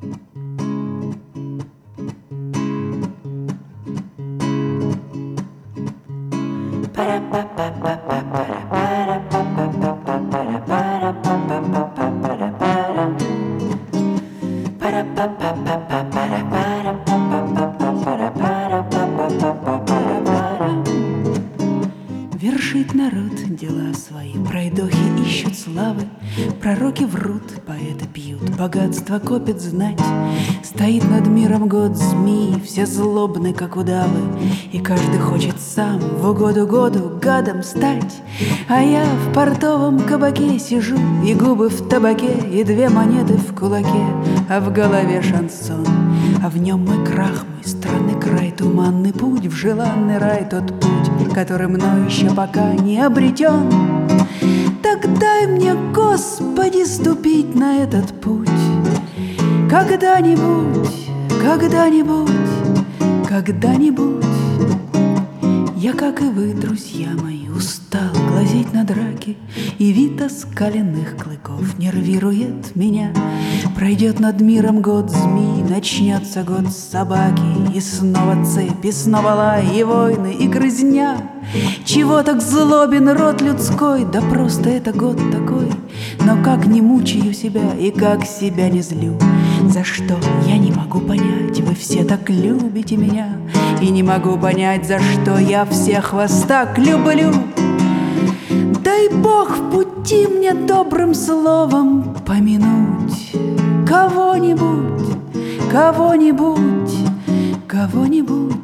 Вершит народ дела свои, пройдохи ищут славы, пророки врут, поэты пьют, богатство копит знать. Стоит над миром год змей, все злобны, как удавы, и каждый хочет сам в угоду году гадом стать. А я в портовом кабаке сижу, и губы в табаке, и 2 монеты в кулаке, а в голове шансон, а в нем мой крах, мой странный край, туманный путь в желанный рай, тот путь, который мною еще пока не обретен. Так дай мне, Господи, ступить на этот путь когда-нибудь, когда-нибудь, когда-нибудь. Я, как и вы, друзья мои, устал глазеть на драки, и вид оскаленных клыков нервирует меня. Пройдет над миром год змей, начнется год собаки, и снова цепь, и снова лай, и войны, и грызня. Чего так злобен род людской? Да просто это год такой. Но как не мучаю себя и как себя не злю. За что я не могу понять, вы все так любите меня. И не могу понять, за что я всех вас так люблю. Дай Бог в пути мне добрым словом помянуть кого-нибудь, кого-нибудь, кого-нибудь.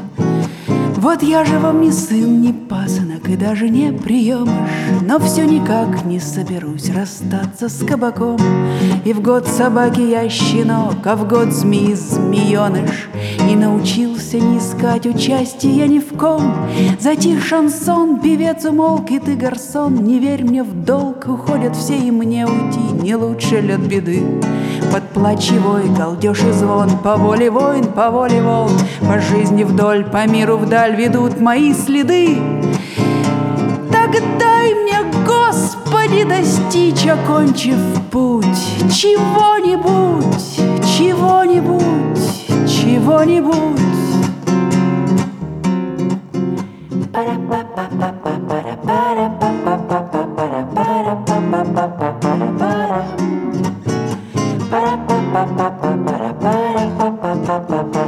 Вот я же вам не сын, не пасынок и даже не приемыш, но все никак не соберусь расстаться с кабаком. И в год собаки я щенок, а в год змеи змееныш, и научился не искать участия ни в ком. Затих шансон, певец умолк, и ты, гарсон, не верь мне в долг, уходят все, и мне уйти не лучше лет беды. Под плач и вой, галдеж и звон, по воле войн, по воле волн, по жизни вдоль, по миру вдаль ведут мои следы. Так дай мне, Господи, достичь, окончив путь, чего-нибудь, чего-нибудь, чего-нибудь. Para